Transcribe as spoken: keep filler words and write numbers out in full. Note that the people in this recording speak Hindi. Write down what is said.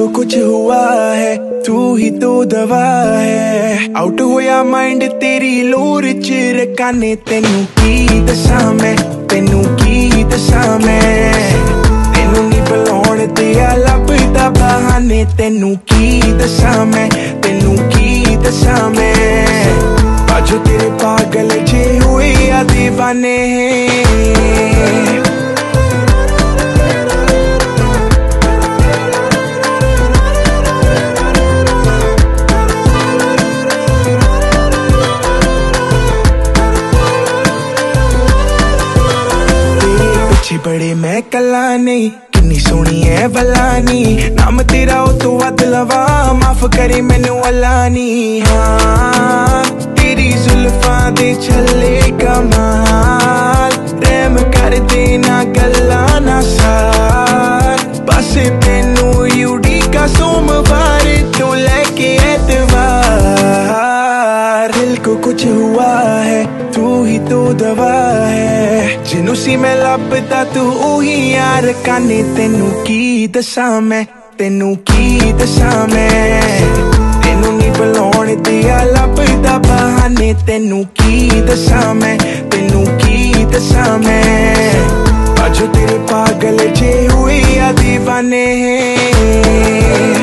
को कुछ हुआ है, तू ही तो दवा है। आउट होया माइंड तेरी लोर चिरकाने, तेनू की दसा मैं, तेनू की दसा मैं। तेनू नी बुलाउण दिया लभदा बहाने, तेनू की दसा मैं, तेनू की दसा मैं। बाजो तेरे पागल जे हुए या दीवाने। बड़े मैं कला नहीं, किन्नी सोनी है बलानी। नाम तेरा ओ तो वध लवा, माफ करी मैनू अलानी। हाँ तेरी जुल्फां दे छले कमाल, रहम कर देना गल्ला ना सार। बस तेनू यूडी का सोमवार तो लेके एतवार। दिल को कुछ हुआ है, तू ही तो दवा है। जिनू सी मैं लभदा तू ओही यार काने, तेनू की दसा मैं, तेनू की दसा मैं। तेनू नी बुलाउण दिया लभदा बहाने, तेनू की दसा मैं, तेनू की दसा मैं। बाजो तेरे पागल जे हुए या दीवाने।